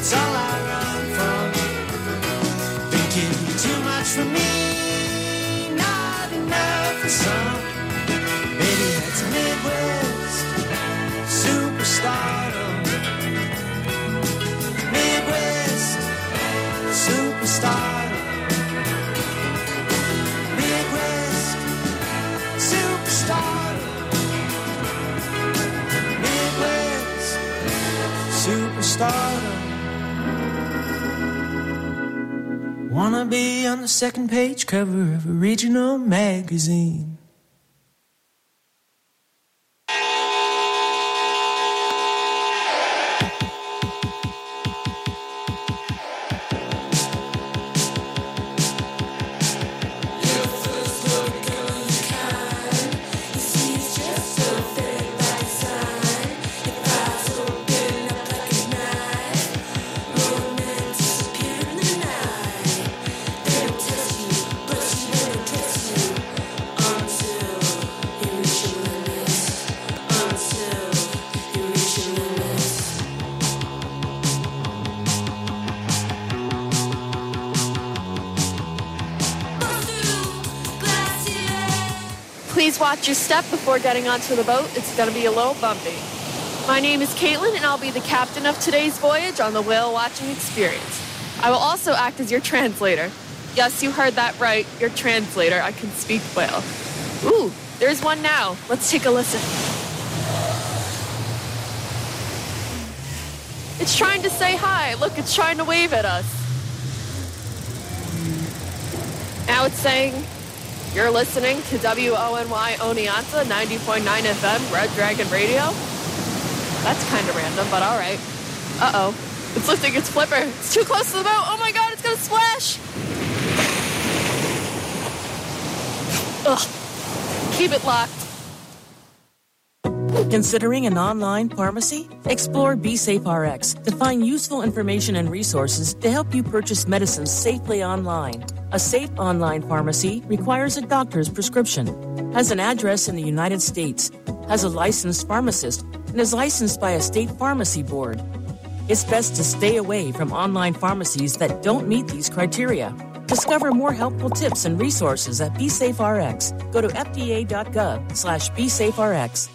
It's all I run from. Thinking too much for me, not enough for some. Maybe that's Midwest superstardom. Midwest superstardom. Midwest superstardom. Midwest superstardom. Wanna be on the second page cover of a regional magazine. Please watch your step before getting onto the boat. It's going to be a little bumpy. My name is Caitlin, and I'll be the captain of today's voyage on the whale watching experience. I will also act as your translator. Yes, you heard that right. Your translator. I can speak whale. Ooh, there's one now. Let's take a listen. It's trying to say hi. Look, it's trying to wave at us. Now it's saying... You're listening to WONY Oneonta 90.9 FM Red Dragon Radio. That's kind of random, but all right. Uh-oh. It's lifting its flipper. It's too close to the boat. Oh, my God, it's going to splash. Ugh. Keep it locked. Considering an online pharmacy? Explore BeSafeRx to find useful information and resources to help you purchase medicines safely online. A safe online pharmacy requires a doctor's prescription, has an address in the United States, has a licensed pharmacist, and is licensed by a state pharmacy board. It's best to stay away from online pharmacies that don't meet these criteria. Discover more helpful tips and resources at BeSafeRx. Go to fda.gov/BeSafeRx.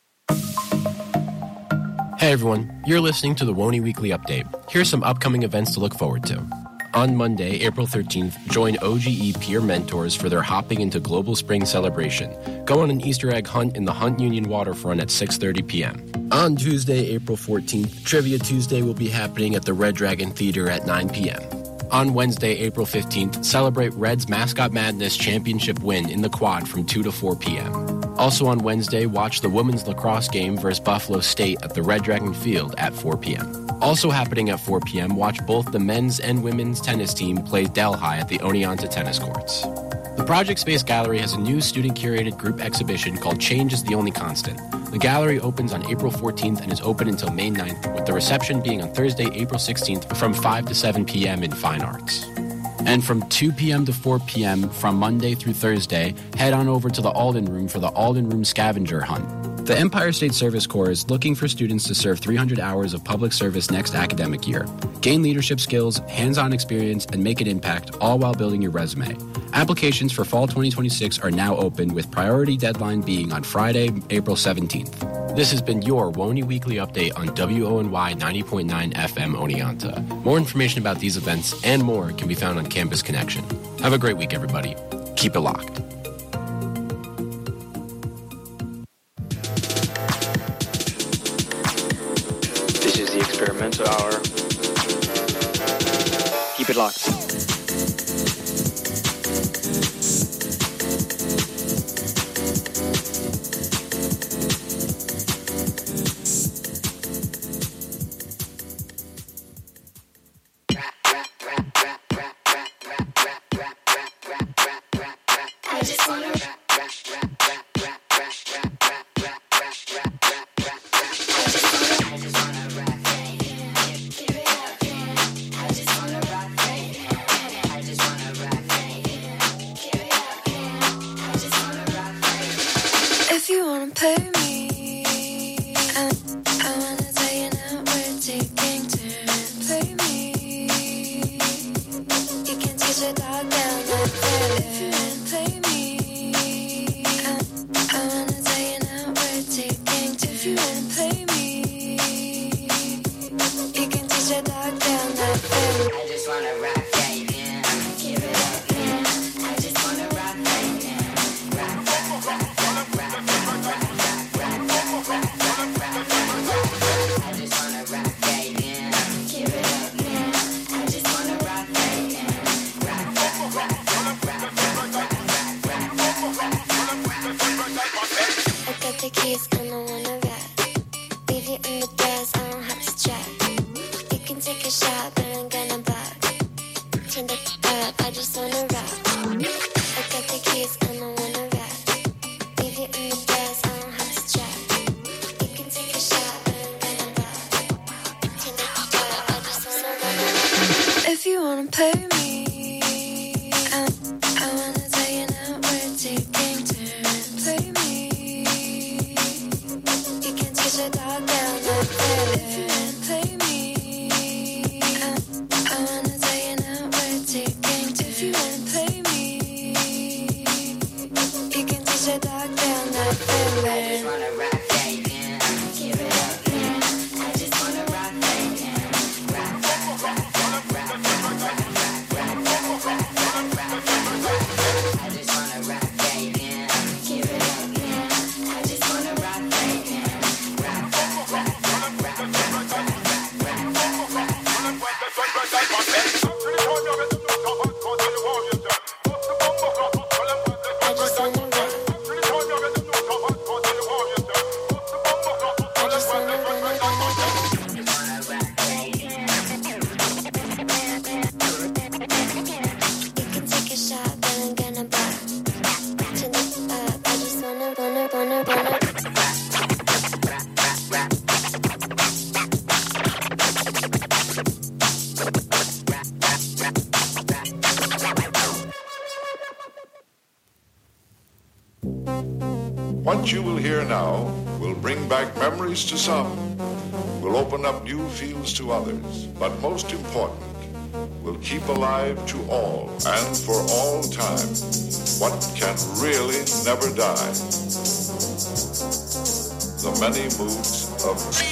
Hey everyone, you're listening to the WONY Weekly Update. Here's some upcoming events to look forward to. On Monday, April 13th, join OGE peer mentors for their Hopping into Global Spring celebration. Go on an Easter egg hunt in the Hunt Union waterfront at 6:30 p.m. On Tuesday, April 14th, Trivia Tuesday will be happening at the Red Dragon Theater at 9 p.m. On Wednesday, April 15th, celebrate Reds Mascot Madness Championship win in the Quad from 2 to 4 p.m. Also on Wednesday, watch the women's lacrosse game versus Buffalo State at the Red Dragon Field at 4 p.m. Also happening at 4 p.m., watch both the men's and women's tennis team play Delhi at the Oneonta Tennis Courts. The Project Space Gallery has a new student-curated group exhibition called Change is the Only Constant. The gallery opens on April 14th and is open until May 9th, with the reception being on Thursday, April 16th from 5 to 7 p.m. in Fine Arts. And from 2 p.m. to 4 p.m. from Monday through Thursday, head on over to the Alden Room for the Alden Room Scavenger Hunt. The Empire State Service Corps is looking for students to serve 300 hours of public service next academic year. Gain leadership skills, hands-on experience, and make an impact, all while building your resume. Applications for fall 2026 are now open, with priority deadline being on Friday, April 17th. This has been your WONY Weekly Update on WONY 90.9 FM Oneonta. More information about these events and more can be found on Campus Connection. Have a great week, everybody. Keep it locked. This is the Experimental Hour. Keep it locked. wanna play me. I wanna tell you now we're taking turns. Play me. You can teach a dog down like that. Play me. I wanna tell you now we're taking turns. If you wanna play me, you can teach a dog down like that. I just wanna rock that, yeah. Give it up, yeah. I just wanna rock that, yeah. Rock, rock, rock, rock, rock, rock, rock, rock, rock, rock, rock, rock, rock. I just wanna rock that, yeah. Give it up, yeah. I just wanna rock that, yeah. Rock, rock, rock, rock, rock, rock, rock, rock, rock, What you will hear now will bring back memories to some, will open up new fields to others, but most important, will keep alive to all and for all time what can really never die. The many moods of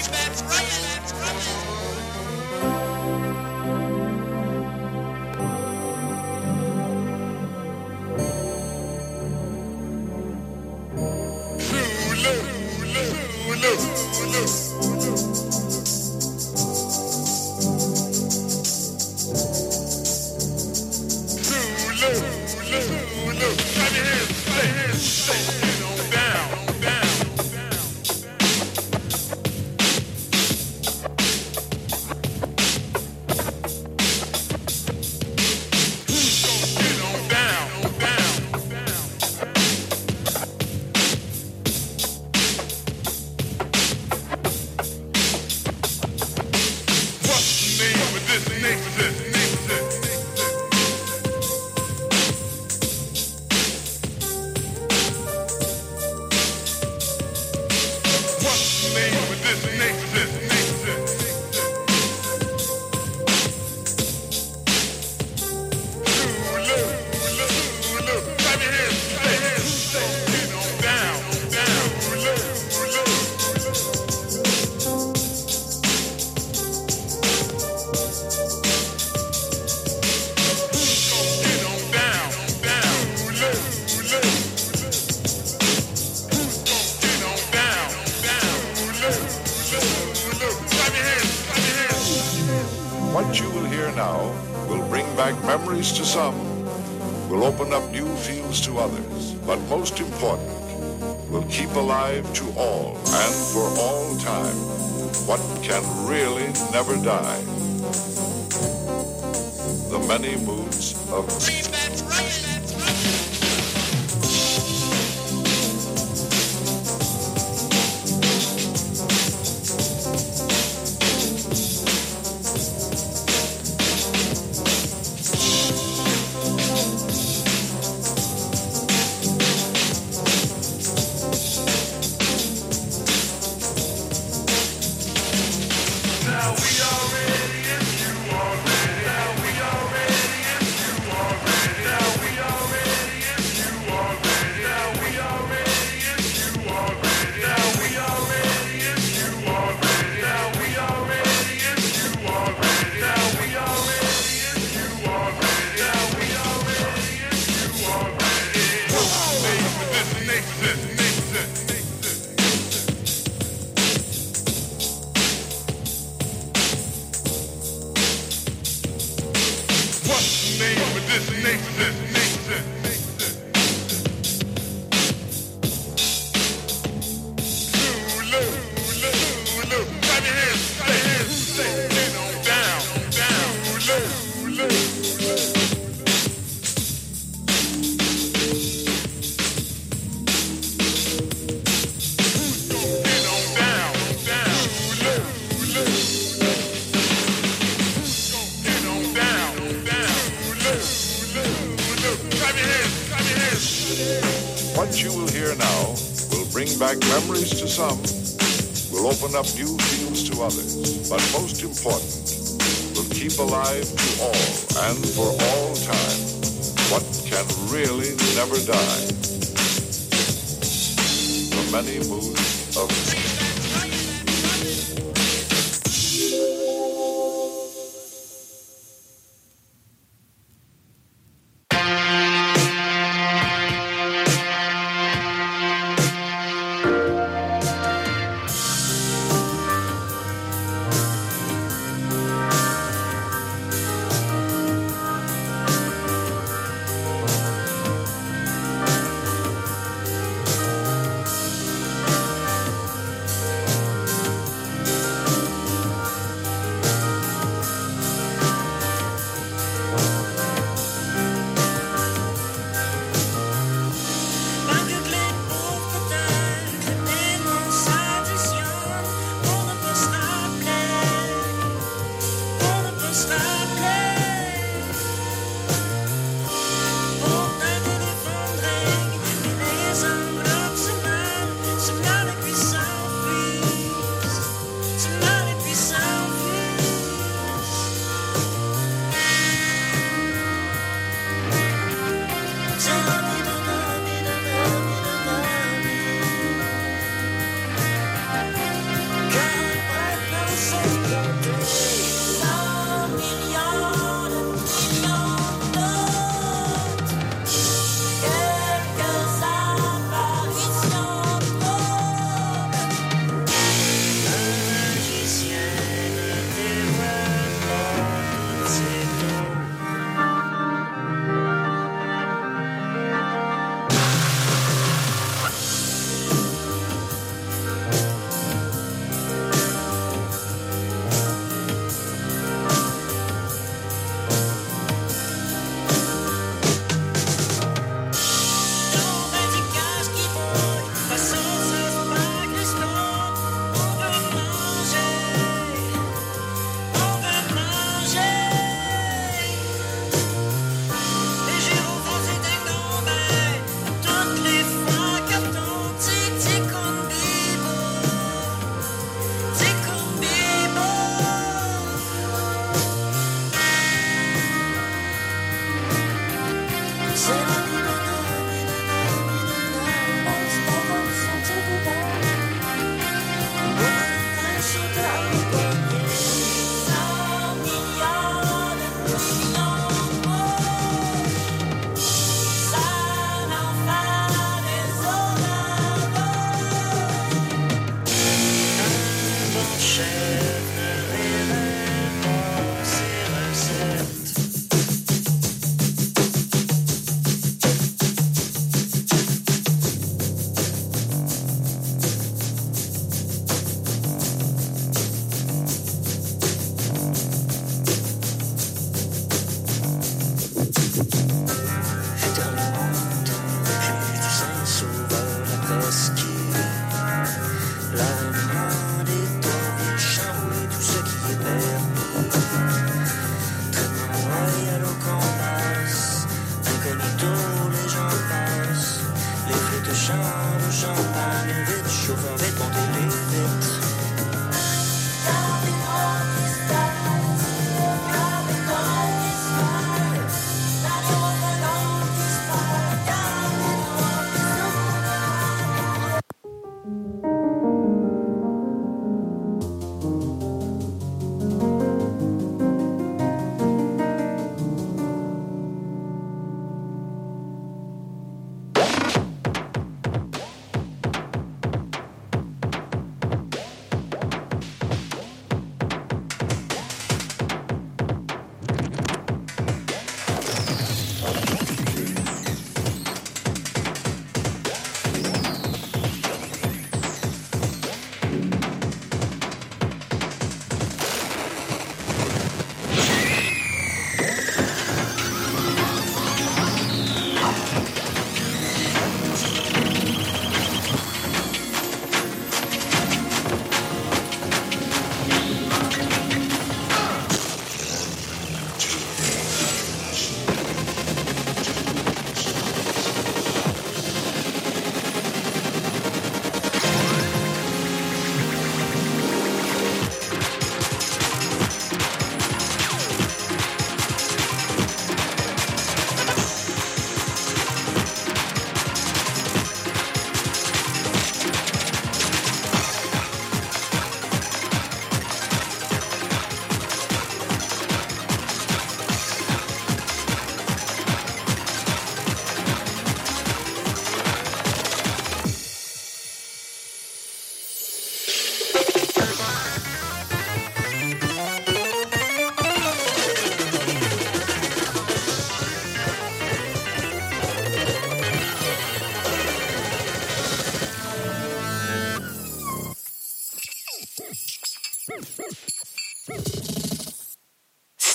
What you will hear now will bring back memories to some, will open up new fields to others, but most important, will keep alive to all and for all time what can really never die. The many moods of What you will hear now will bring back memories to some, will open up new fields to others, but most important, will keep alive to all and for all time what can really never die. The many moods of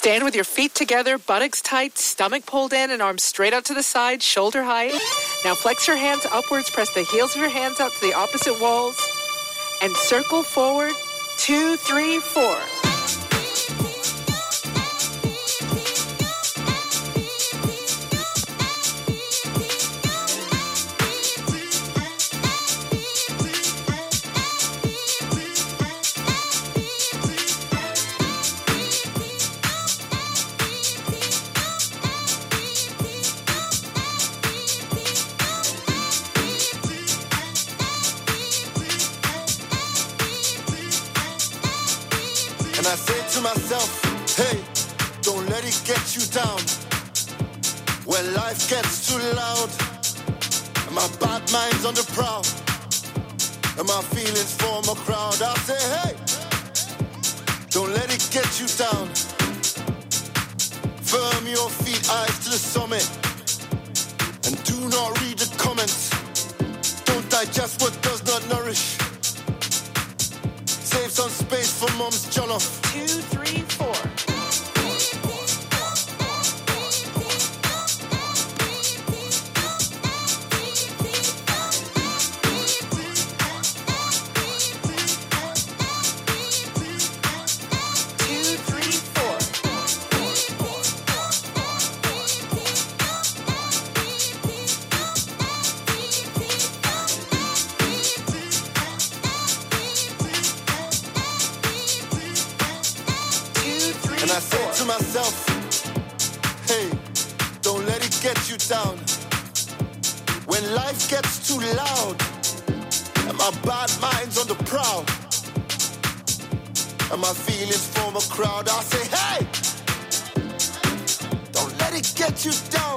Stand with your feet together, buttocks tight, stomach pulled in, and arms straight out to the side, shoulder height. Now flex your hands upwards, press the heels of your hands out to the opposite walls, and circle forward. 2, 3, 4. And I say to myself, hey, don't let it get you down. When life gets too loud, and my bad mind's on the prowl, and my feelings form a crowd, I say, hey, don't let it get you down. Firm your feet, eyes to the summit, and do not read the comments. Don't digest what does not nourish. Save some space for mom's jollof. 2, 3, 4. And I say to myself, hey, don't let it get you down. When life gets too loud, and my bad mind's on the prowl, and my feelings form a crowd, I say, hey, don't let it get you down.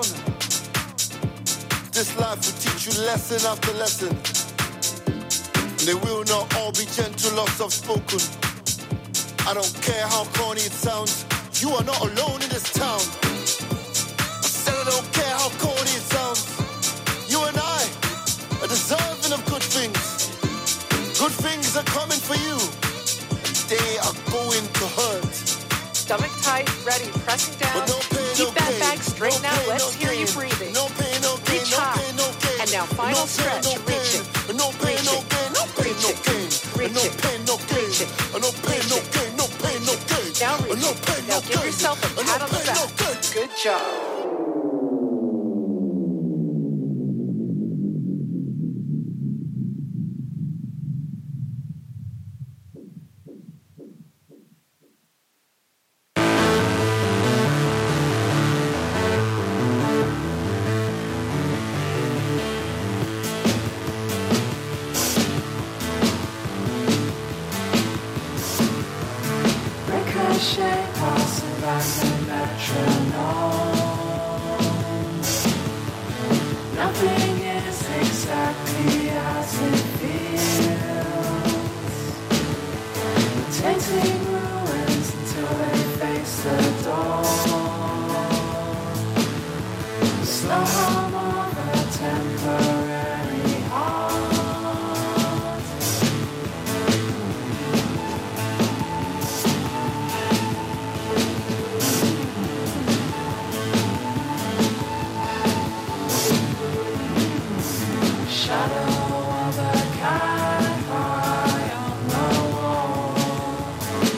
This life will teach you lesson after lesson, and they will not all be gentle or soft-spoken. I don't care how corny it sounds, you are not alone in this town. I said I don't care how corny it sounds, you and I are deserving of good things. Good things are coming for you, and they are going to hurt. Stomach tight, ready, pressing down. But no pain, Keep no that gain. back straight No now. pain, Let's no hear you gain. breathing. No pain, no gain, Reach no high. pain, no gain. And now final No pain, stretch, no gain. reaching. No pain, no Reaching. gain, no pain, no gain. Reaching. No pain, no gain. Reaching. No pain, no gain, no pain, no gain. Now reaching. No pain, Now no give gain. yourself a pat on the pain, no back. gain. Good job. Ricochet, passing back the metronome. Nothing is exactly as it feels. Tainting ruins until they face the dawn. Slow hum of a temporary heart. Shadow of a cat high on the wall.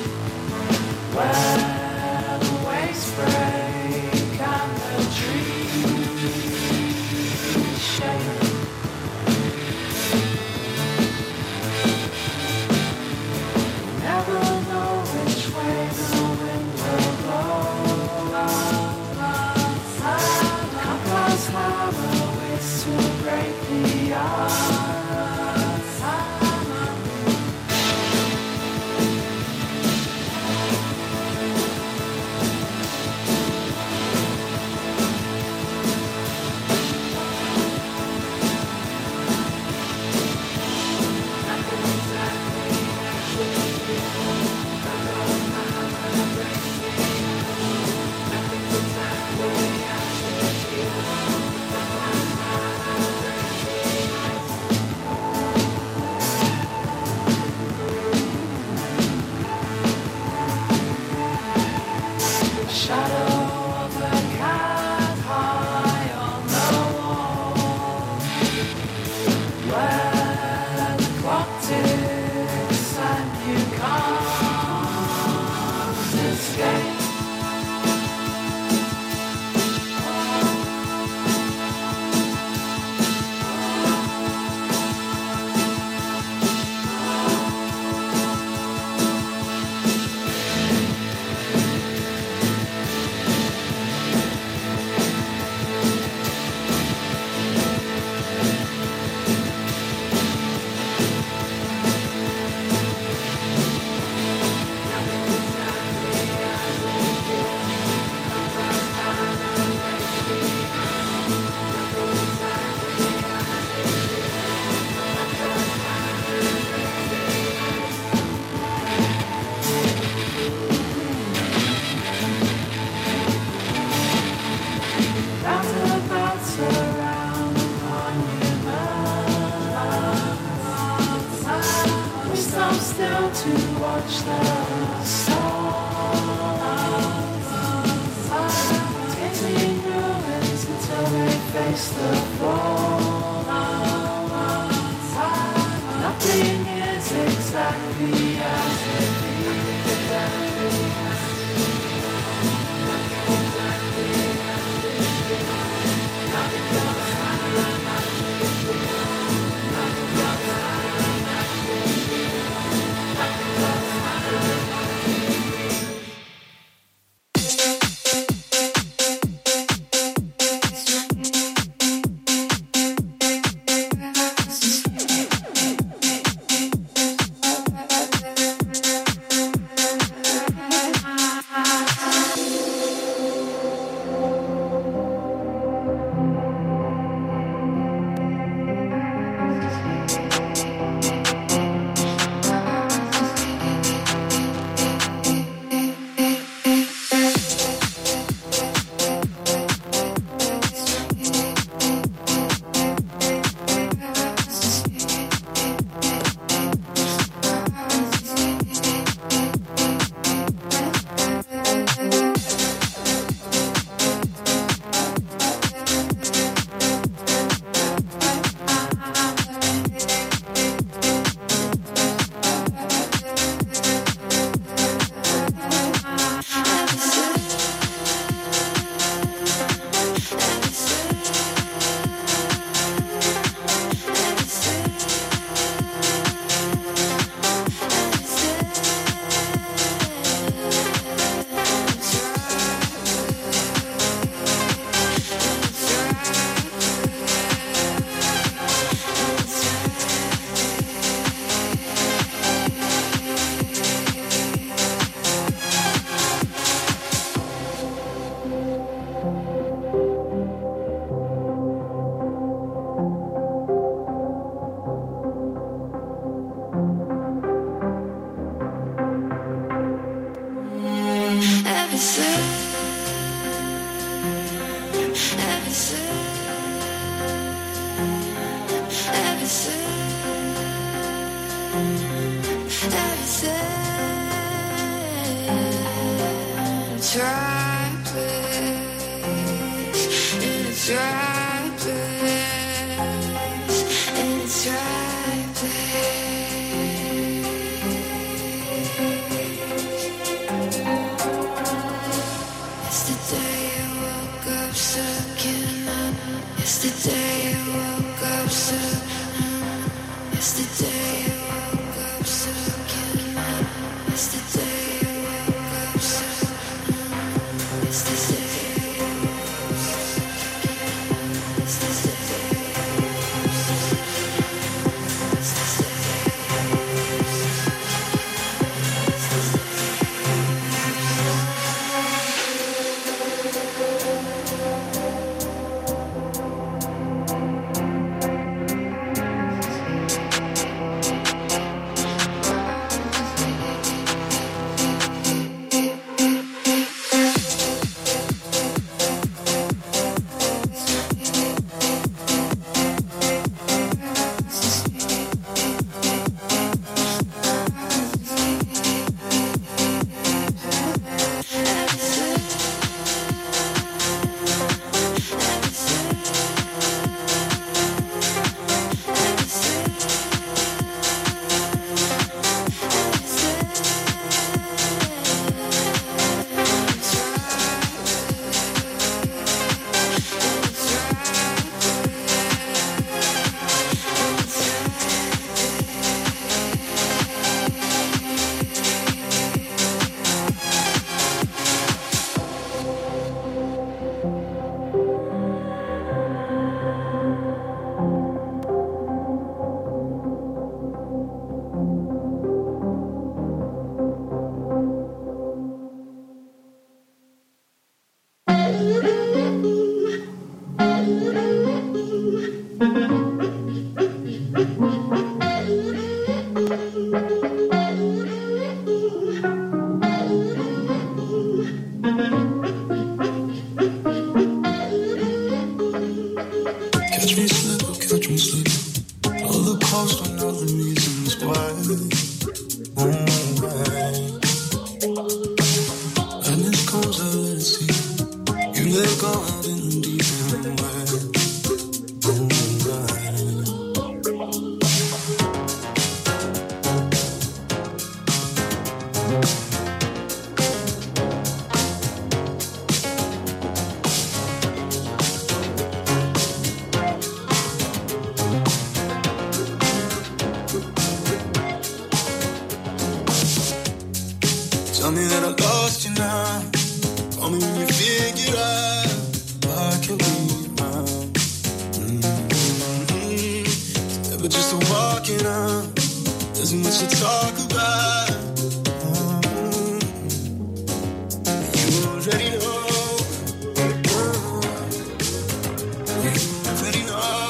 shadow of a cat high on the wall, where the clock ticks and you can't escape. Still to watch the stars, tasting ruins until they face the fall. Nothing is exactly as it something deep inside. Tell me that I lost you now. Call me when you figure out why can't we around. Never just a walking out. There's much to talk about. You already know. You already know.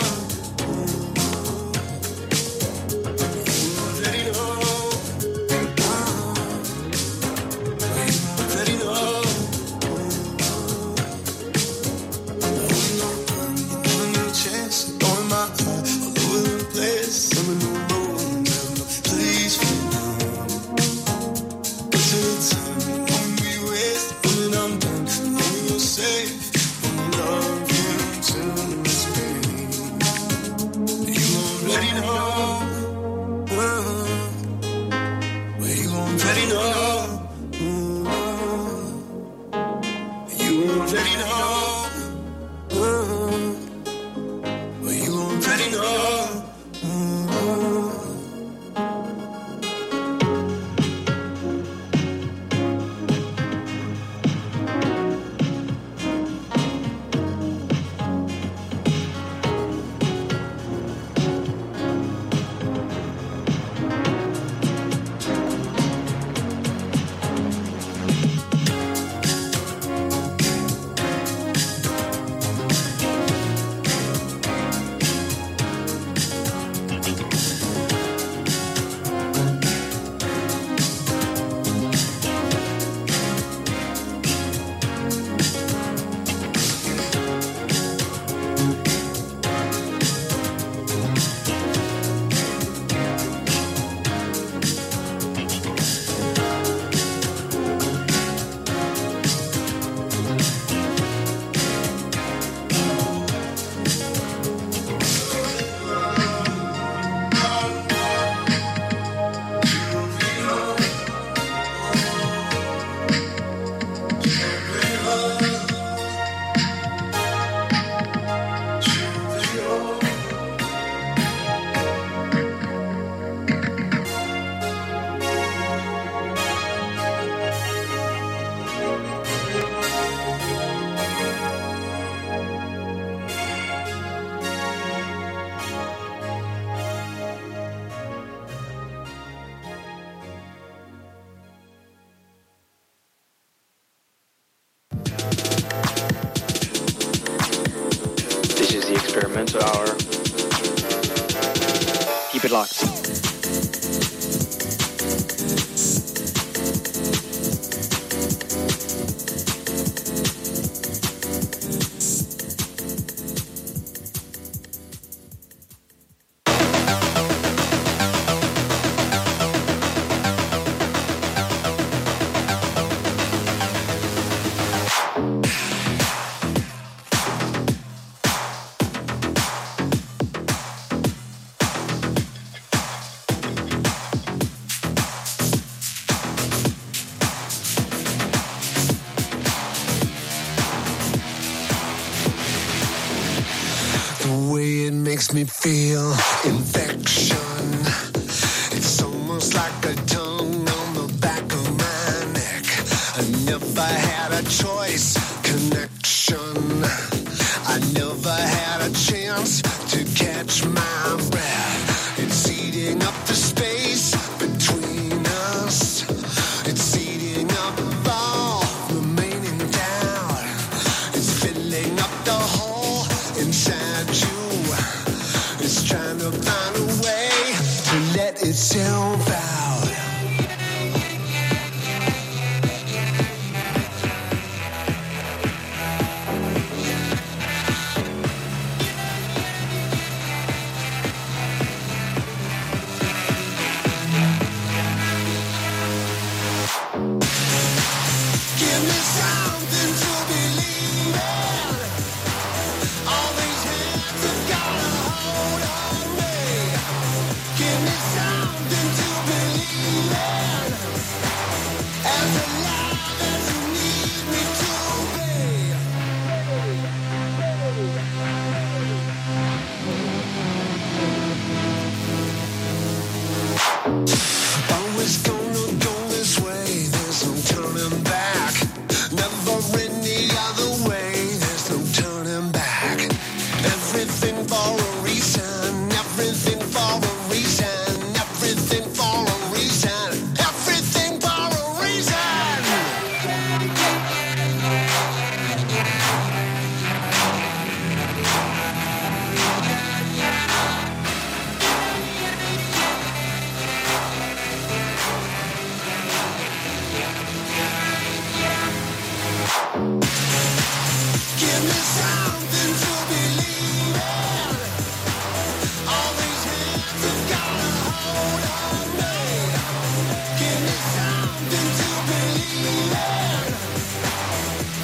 Experimental hour. Keep it locked. Makes me feel infection. It's almost like a tongue on the back of my neck. I never had a choice, connection. I never had a chance to catch my breath. It's eating up the space between us. It's eating up all remaining doubt. It's filling up the hole inside you. It's trying to find a way to let itself out. Give me something to believe in.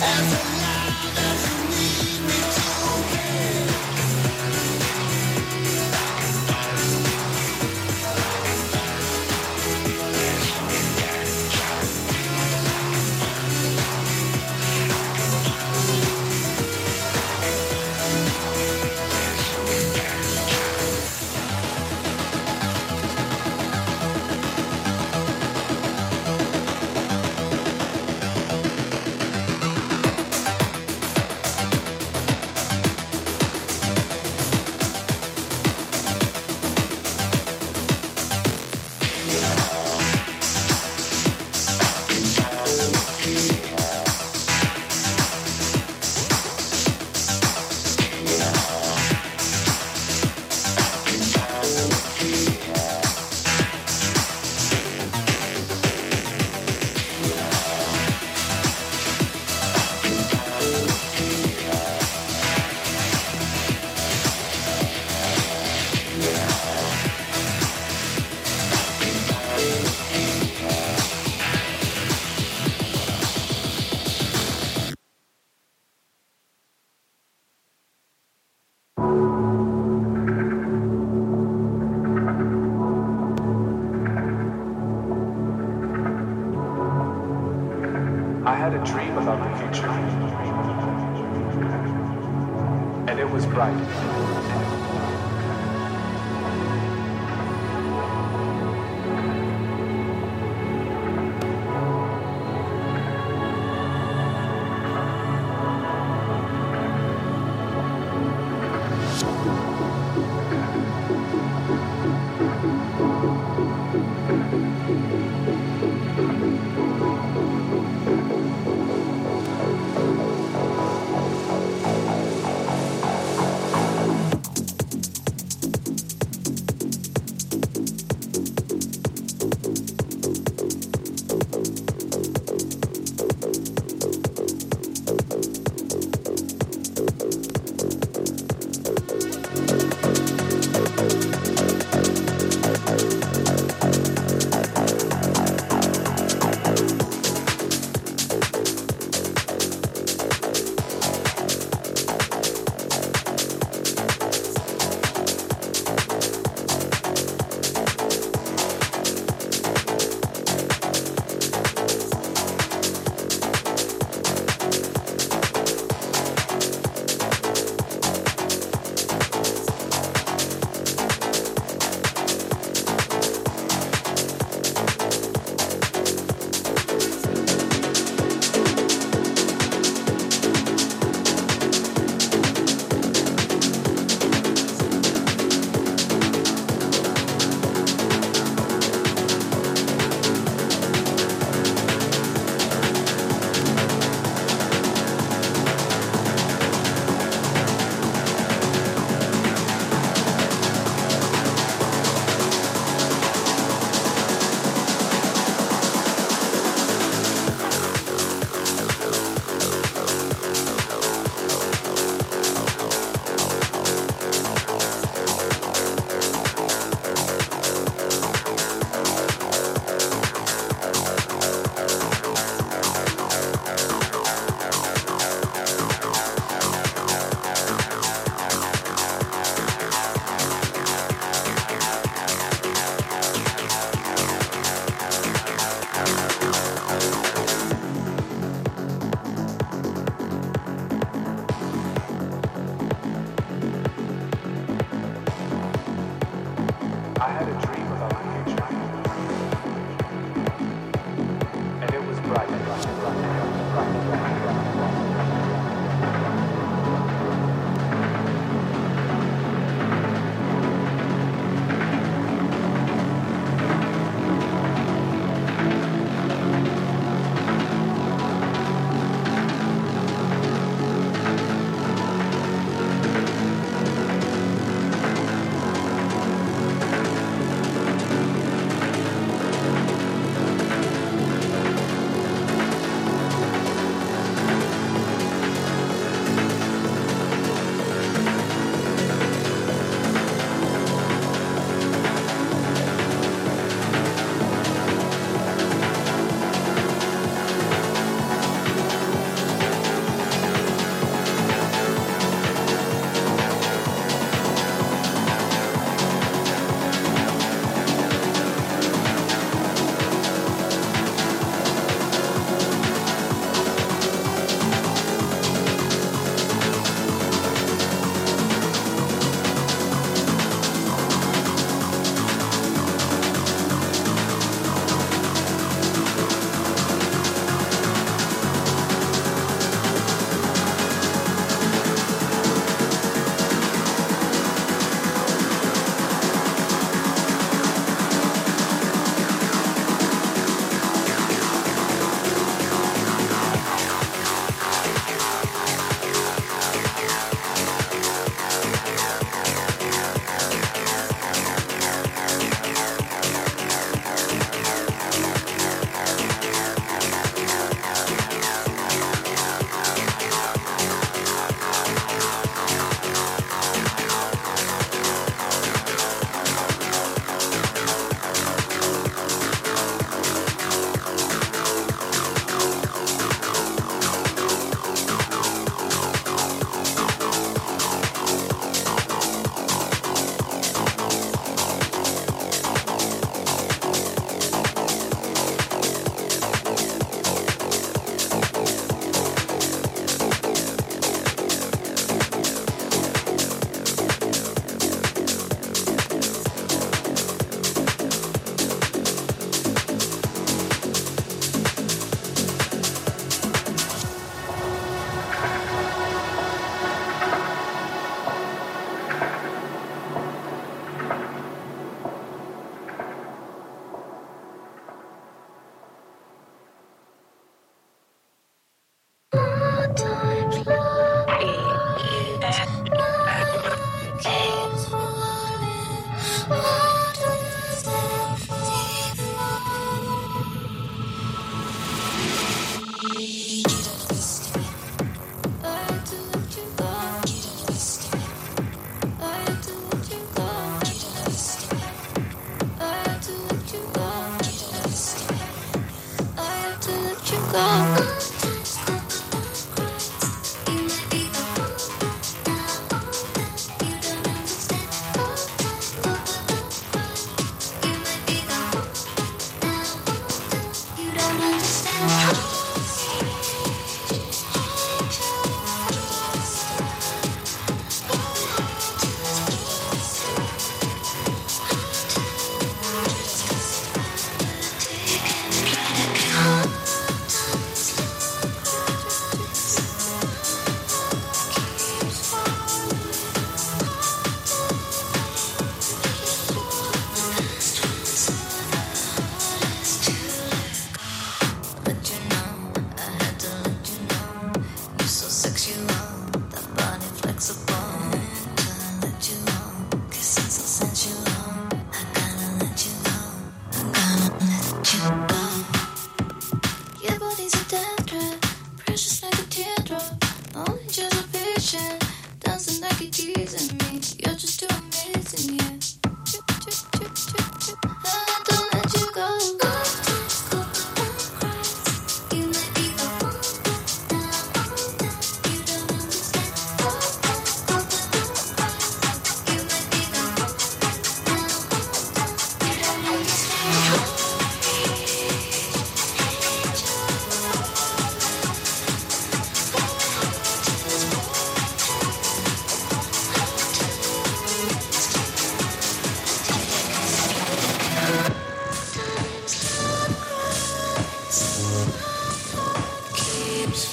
I had a dream about the future, and it was bright.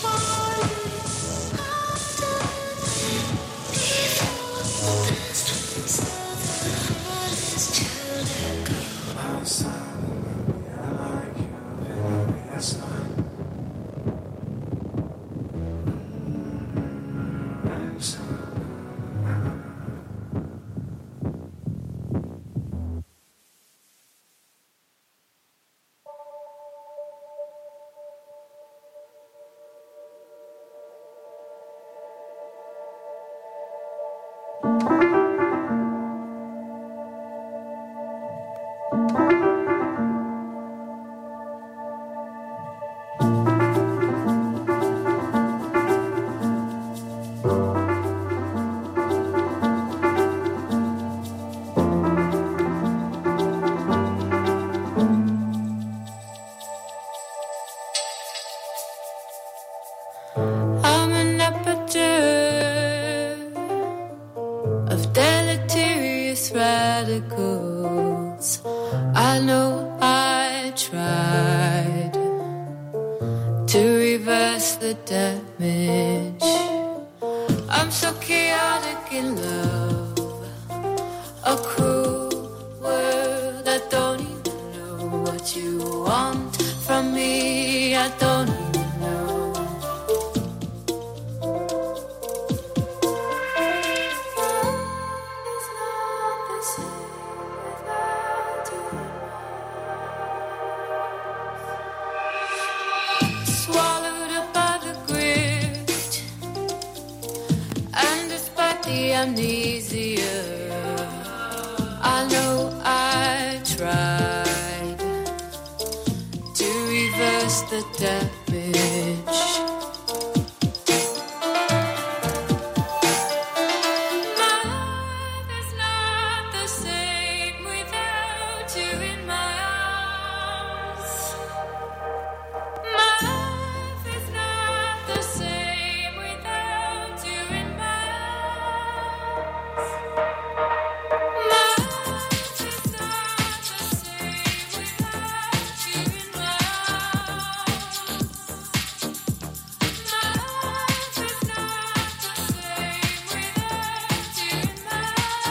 I'm an epidemic of deleterious radicals. I know I tried to reverse the damage. I'm so chaotic in love, a cruel world. I don't even know what you want from me. I don't even know. Swallowed up by the grit, and despite the amnesia, I know I tried to reverse the damage. Life is not the same without you in my arms. Life is not the same without you in my arms. Life is not the same without you in my arms. Life is not the same without you in my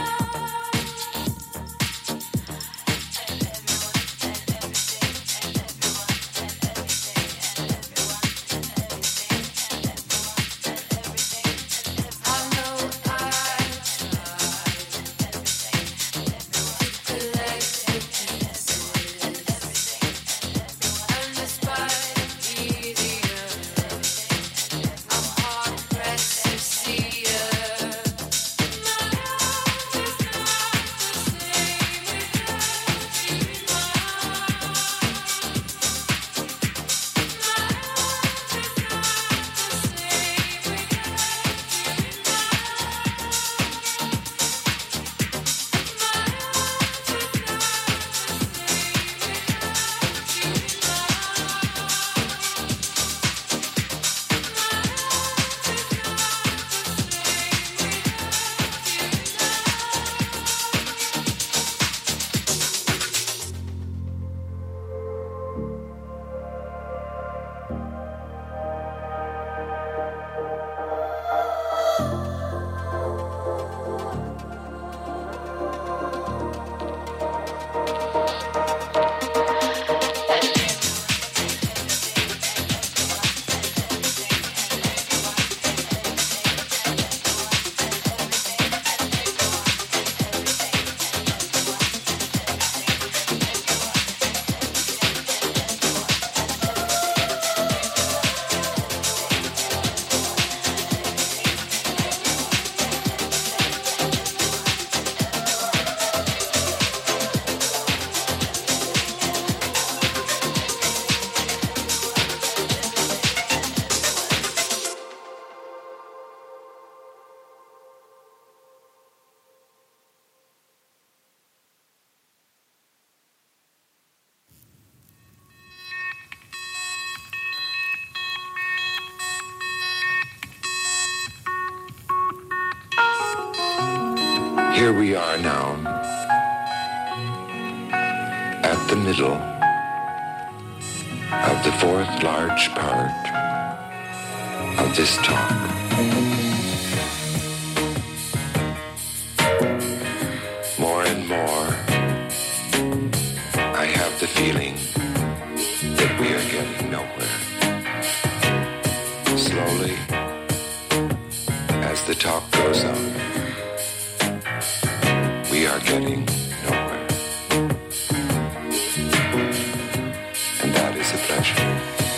Here we are now, at the middle of the fourth large part of this talk. More and more, I have the feeling that we are getting nowhere. Slowly, as the talk goes on, we are getting nowhere. And that is a pleasure.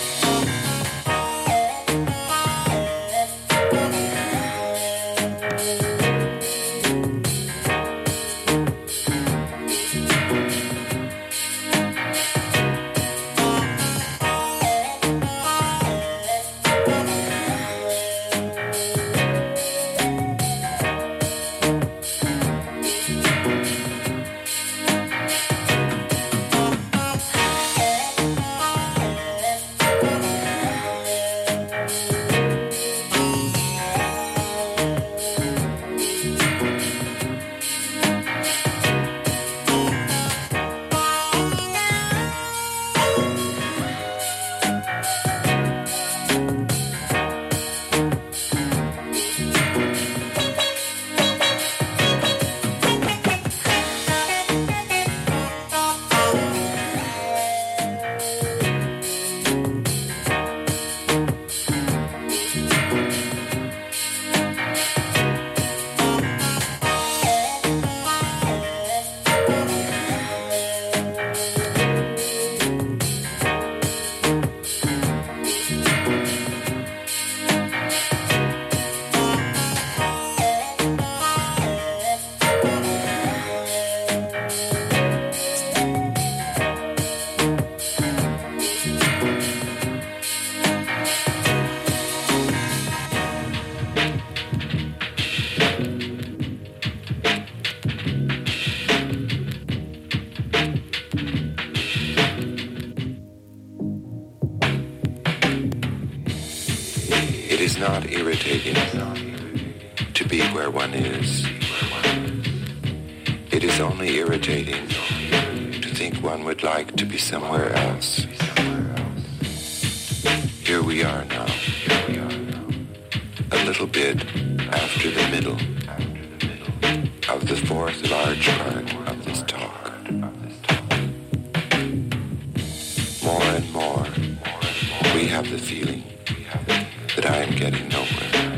It is not irritating to be where one is. It is only irritating to think one would like to be somewhere else. Here we are now, a little bit after the middle of the fourth large part of this talk. More and more, we have the feeling that I am getting nowhere.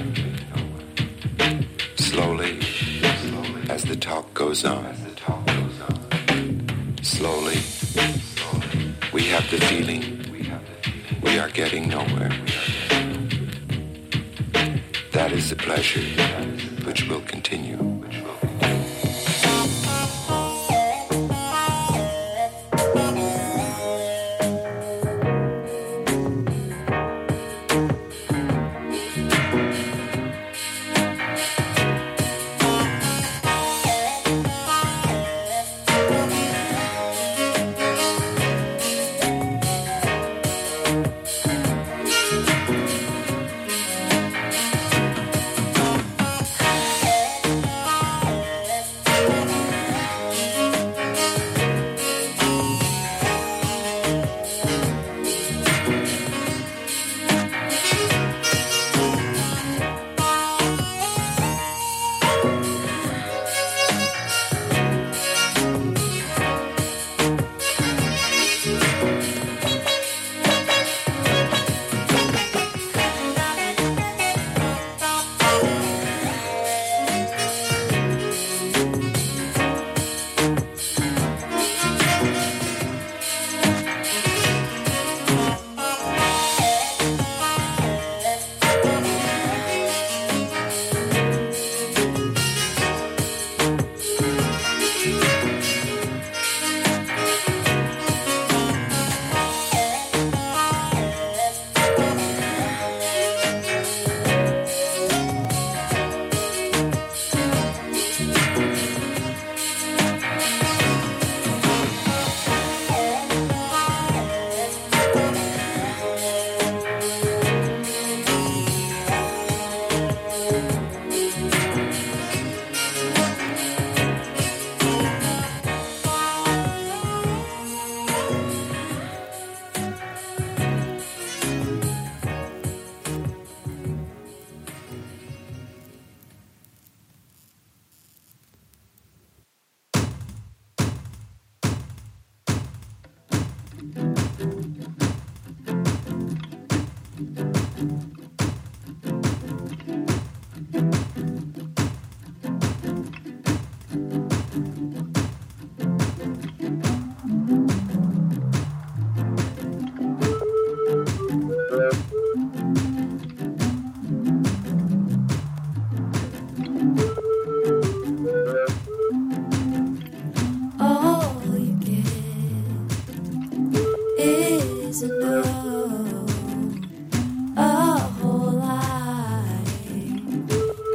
Slowly, as the talk goes on, slowly, we have the feeling we are getting nowhere. That is a pleasure which will continue.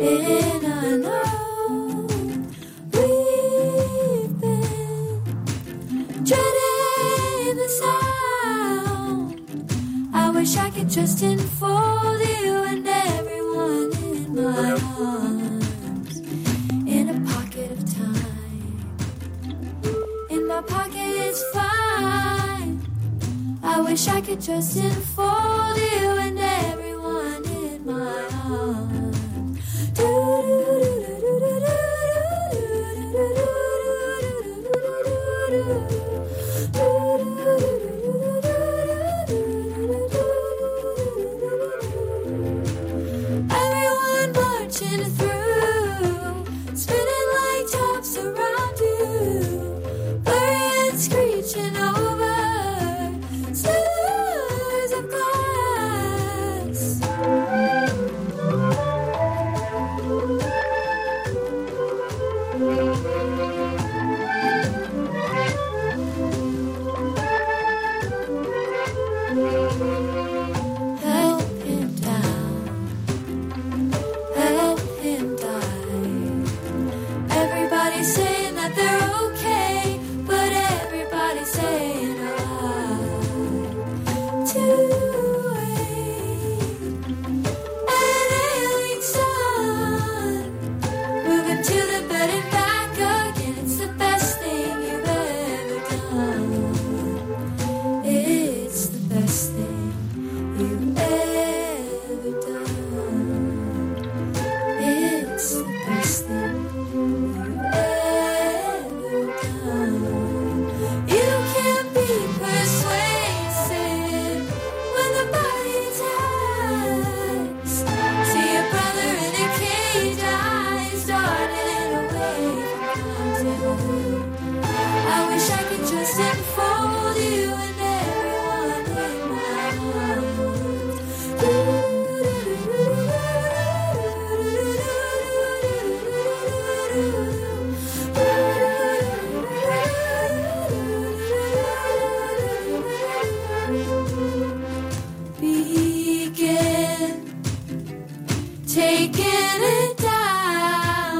And I know we've been dreading the sound. I wish I could just enfold you and everyone in my arms. In a pocket of time. In my pocket it's fine. I wish I could just enfold you and everyone in my arms. Everyone marching through, spinning like tops around you, blurry and screeching over slivers of glass. Help him down, help him die. Everybody's saying that they're okay, but everybody's saying a lie. Too late. An ailing sun, moving to the bed and back again. It's the best thing you've ever done. It's the best thing you've ever done. It's the best thing you've ever done. You can't be persuasive when the body's hacks. See your brother in a cage, eyes darting away from contact. I wish I could just enfold you and everyone in my arms. Begin taking it down.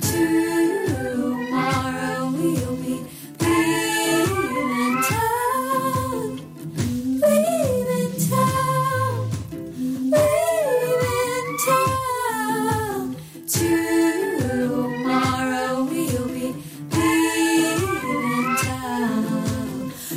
Tomorrow we'll be leaving town, leaving town, leaving town. Tomorrow we'll be leaving town.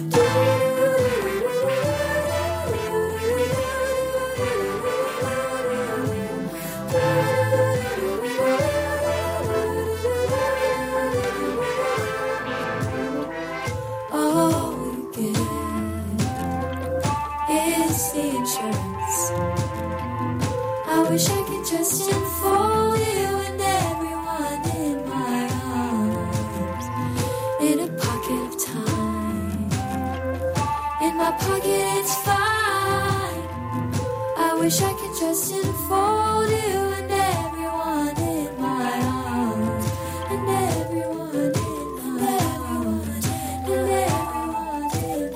All we get is the insurance. I wish I could just enfold you and everyone in my arms. In a pocket of time. In my pocket it's fine. I wish I could just enfold you and everyone in my arms. And everyone in my arms. And everyone in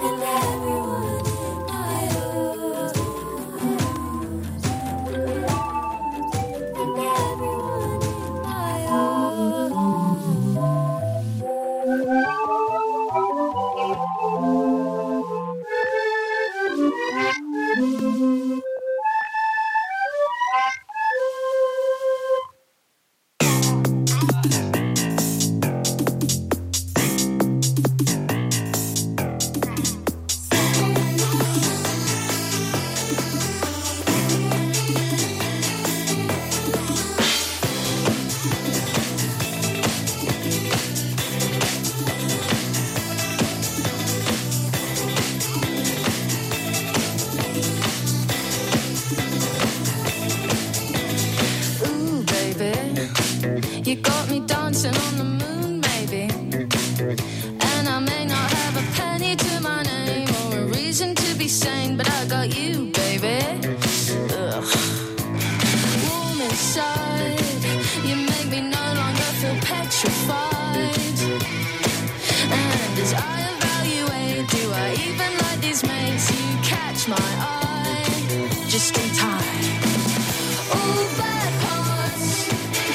my arms. And everyone You got me dancing on the moon, maybe. And I may not have a penny to my name or a reason to be sane, but I got you, baby. Ugh. Warm inside, you make me no longer feel petrified. And as I evaluate, do I even like these mates? You catch my eye just in time. All bad parts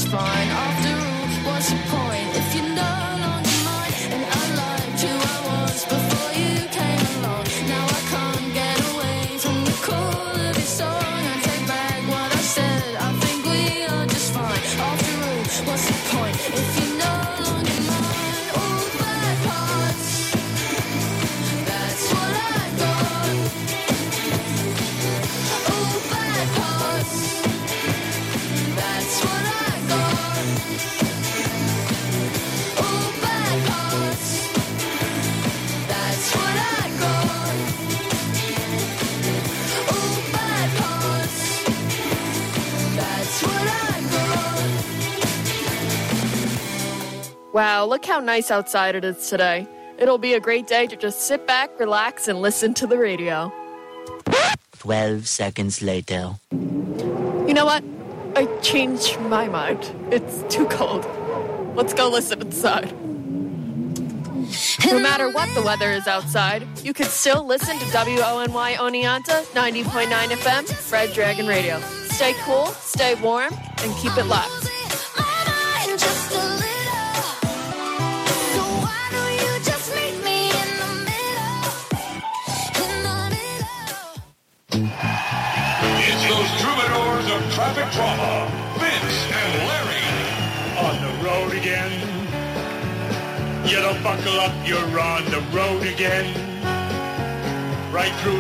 just fine. After all, what's the point if you're no longer mine? And I liked who I was before you came along. Now I can't get away from the call of your song. I take back what I said, I think we are just fine. After all, what's the point if you're no longer mine? All bad parts, that's what I got. All bad parts, that's what I got. All bad parts, that's what I got. All bad parts, that's what I got. Wow, look how nice outside it is today. It'll be a great day to just sit back, relax, and listen to the radio. 12 seconds later. You know what? I changed my mind. It's too cold. Let's go listen inside. No matter what the weather is outside, you can still listen to WONY Oneonta 90.9 FM, Red Dragon Radio. Stay cool, stay warm, and keep it locked. Just a little. So why don't you just meet me in the middle? In the middle. It's those troubadours of traffic drama, Vince and Larry. On the road again. You don't buckle up, you're on the road again. Right through